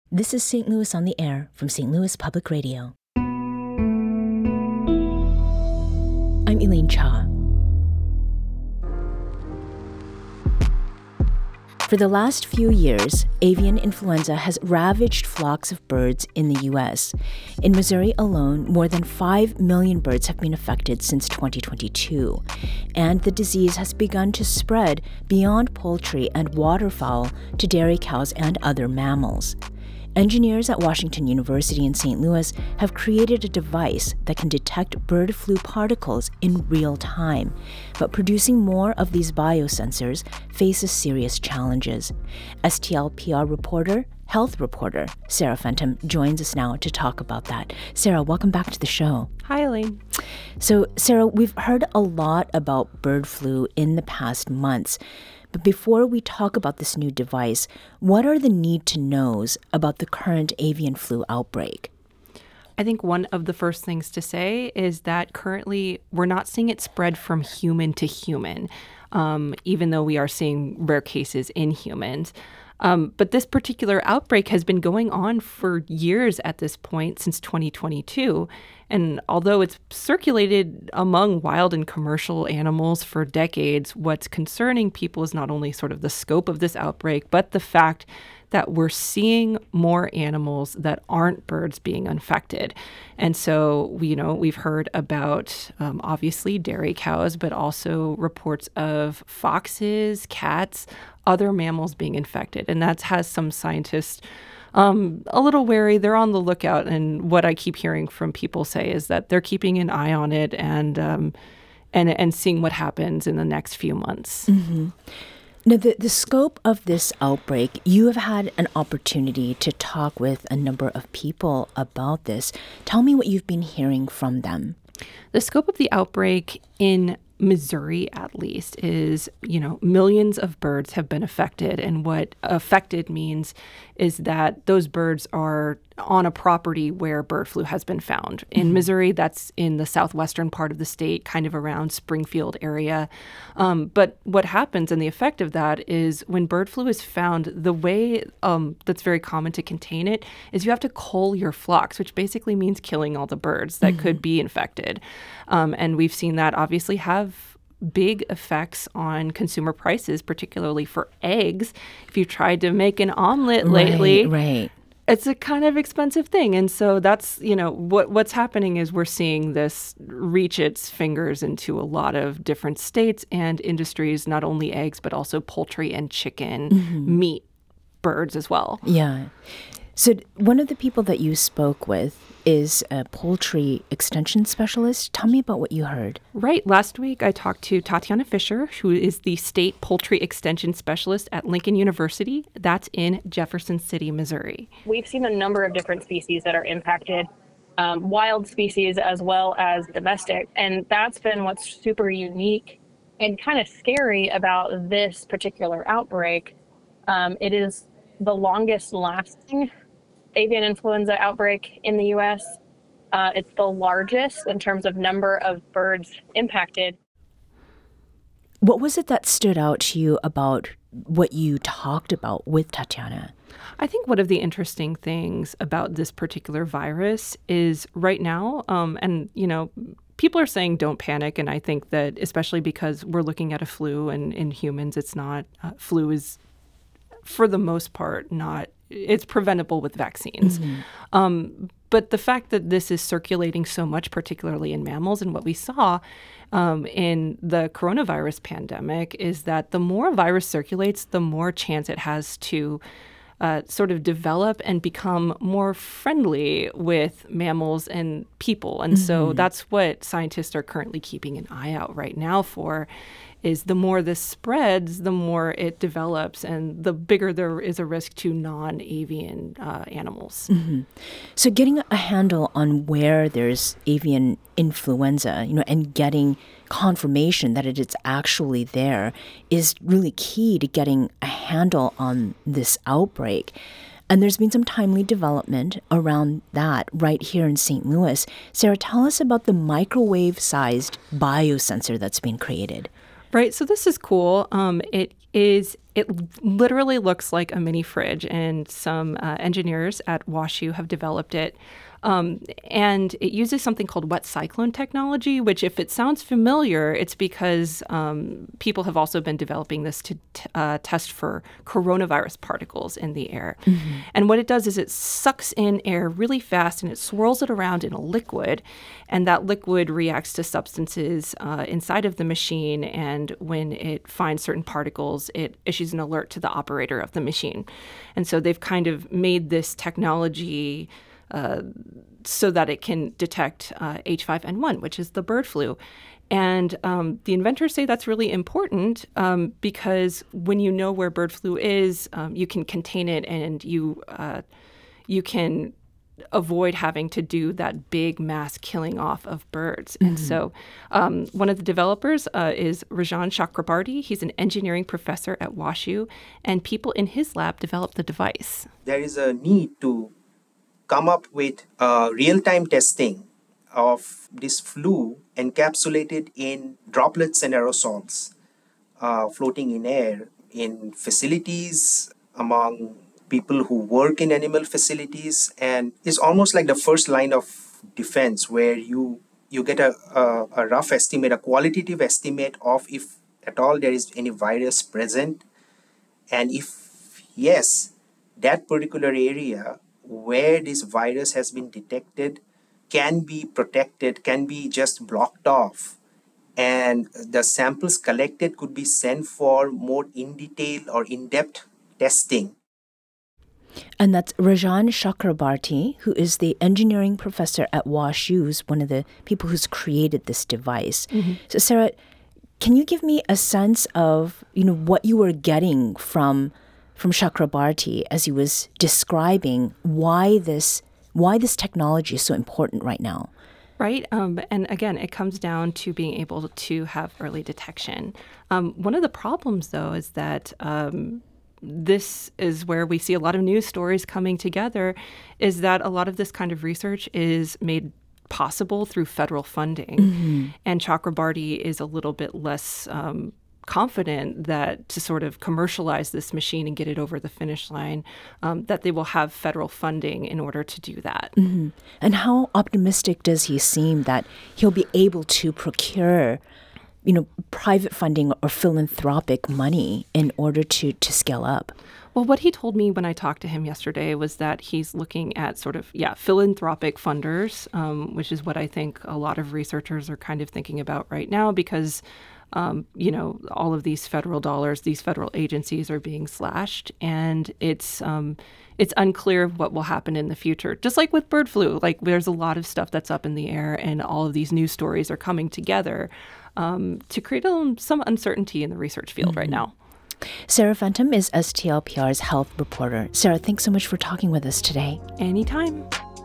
This is St. Louis on the Air from St. Louis Public Radio. I'm Elaine Cha. For the last few years, avian influenza has ravaged flocks of birds in the U.S. In Missouri alone, more than 5 million birds have been affected since 2022, and the disease has begun to spread beyond poultry and waterfowl to dairy cows and other mammals. Engineers at Washington University in St. Louis have created a device that can detect bird flu particles in real time, but producing more of these biosensors faces serious challenges. STL-PR health reporter Sarah Fenton joins us now to talk about that. Sarah, welcome back to the show. Hi, Elaine. So, Sarah, we've heard a lot about bird flu in the past months. But before we talk about this new device, what are the need-to-knows about the current avian flu outbreak? I think one of the first things to say is that currently we're not seeing it spread from human to human, even though we are seeing rare cases in humans. But this particular outbreak has been going on for years at this point, since 2022. And although it's circulated among wild and commercial animals for decades, what's concerning people is not only sort of the scope of this outbreak, but the fact that we're seeing more animals that aren't birds being infected. And so, we've heard about, obviously, dairy cows, but also reports of foxes, cats, other mammals being infected. And that has some scientists a little wary. They're on the lookout. And what I keep hearing from people say is that they're keeping an eye on it and seeing what happens in the next few months. Mm-hmm. Now, the scope of this outbreak, you have had an opportunity to talk with a number of people about this. Tell me what you've been hearing from them. The scope of the outbreak in Missouri, at least, is, millions of birds have been affected. And what affected means is that those birds are on a property where bird flu has been found. In Missouri, that's in the southwestern part of the state, kind of around Springfield area. But what happens and the effect of that is when bird flu is found, the way that's very common to contain it is you have to cull your flocks, which basically means killing all the birds that could be infected. And we've seen that obviously have big effects on consumer prices, particularly for eggs. If you tried to make an omelet lately, right. It's a kind of expensive thing. And so that's, what's happening is we're seeing this reach its fingers into a lot of different states and industries, not only eggs, but also poultry and chicken, meat, birds as well. Yeah. So one of the people that you spoke with is a poultry extension specialist. Tell me about what you heard. Right. Last week, I talked to Tatiana Fisher, who is the state poultry extension specialist at Lincoln University. That's in Jefferson City, Missouri. We've seen a number of different species that are impacted, wild species as well as domestic. And that's been what's super unique and kind of scary about this particular outbreak. It is the longest lasting avian influenza outbreak in the U.S. It's the largest in terms of number of birds impacted. What was it that stood out to you about what you talked about with Tatiana? I think one of the interesting things about this particular virus is right now, people are saying don't panic. And I think that especially because we're looking at a flu and in humans, it's not, flu is for the most part it's preventable with vaccines. But the fact that this is circulating so much, particularly in mammals, and what we saw in the coronavirus pandemic is that the more virus circulates, the more chance it has to sort of develop and become more friendly with mammals and people. And so that's what scientists are currently keeping an eye out right now for, is the more this spreads, the more it develops and the bigger there is a risk to non-avian animals. So getting a handle on where there's avian influenza, and getting confirmation that it is actually there is really key to getting a handle on this outbreak. And there's been some timely development around that right here in St. Louis. Sarah, tell us about the microwave-sized biosensor that's been created. Right. So this is cool. It is It literally looks like a mini fridge, and some engineers at WashU have developed it. And it uses something called wet cyclone technology, which, if it sounds familiar, it's because people have also been developing this to test for coronavirus particles in the air. Mm-hmm. And what it does is it sucks in air really fast and it swirls it around in a liquid. And that liquid reacts to substances inside of the machine. And when it finds certain particles, it issues an alert to the operator of the machine. And so they've kind of made this technology so that it can detect H5N1, which is the bird flu. And the inventors say that's really important because when you know where bird flu is, you can contain it, and you can avoid having to do that big mass killing off of birds. Mm-hmm. And so one of the developers is Rajan Chakrabarti. He's an engineering professor at WashU, and people in his lab developed the device. There is a need to come up with real-time testing of this flu encapsulated in droplets and aerosols floating in air in facilities, among people who work in animal facilities, and it's almost like the first line of defense where you get a rough estimate, a qualitative estimate of if at all there is any virus present, and if yes, that particular area where this virus has been detected can be protected, can be just blocked off, and the samples collected could be sent for more in detail or in-depth testing. And that's Rajan Chakrabarti, who is the engineering professor at WashU, who's one of the people who's created this device. Mm-hmm. So Sarah, can you give me a sense of, what you were getting from Chakrabarti as he was describing why this technology is so important right now? Right. And again, it comes down to being able to have early detection. One of the problems, though, is that this is where we see a lot of news stories coming together, is that a lot of this kind of research is made possible through federal funding. Mm-hmm. And Chakrabarti is a little bit less confident that to sort of commercialize this machine and get it over the finish line, that they will have federal funding in order to do that. Mm-hmm. And how optimistic does he seem that he'll be able to procure, private funding or philanthropic money in order to scale up? Well, what he told me when I talked to him yesterday was that he's looking at sort of, philanthropic funders, which is what I think a lot of researchers are kind of thinking about right now because all of these federal dollars, these federal agencies are being slashed, and it's unclear what will happen in the future. Just like with bird flu, like there's a lot of stuff that's up in the air, and all of these news stories are coming together to create some uncertainty in the research field right now. Sarah Fenton is STLPR's health reporter. Sarah, thanks so much for talking with us today. Anytime.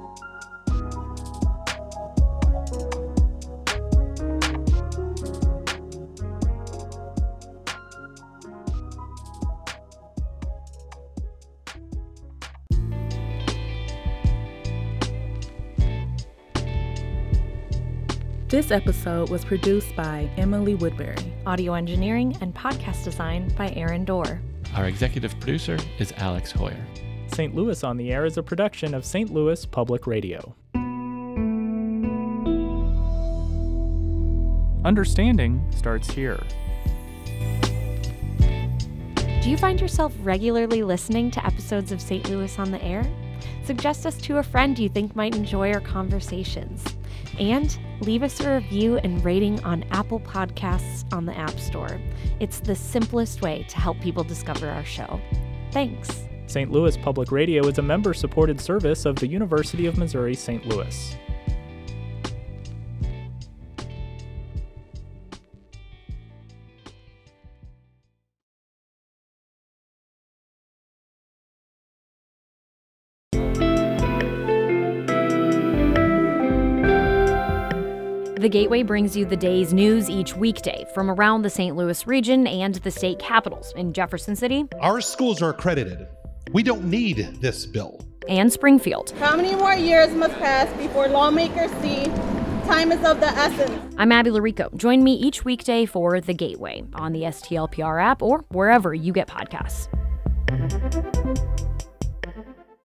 This episode was produced by Emily Woodbury. Audio engineering and podcast design by Aaron Dorr. Our executive producer is Alex Hoyer. St. Louis on the Air is a production of St. Louis Public Radio. Understanding starts here. Do you find yourself regularly listening to episodes of St. Louis on the Air? Suggest us to a friend you think might enjoy our conversations. And leave us a review and rating on Apple Podcasts on the App Store. It's the simplest way to help people discover our show. Thanks. St. Louis Public Radio is a member-supported service of the University of Missouri St. Louis. The Gateway brings you the day's news each weekday from around the St. Louis region and the state capitals in Jefferson City. Our schools are accredited. We don't need this bill. And Springfield. How many more years must pass before lawmakers see Time is of the essence. I'm Abby Larico. Join me each weekday for The Gateway on the STLPR app or wherever you get podcasts.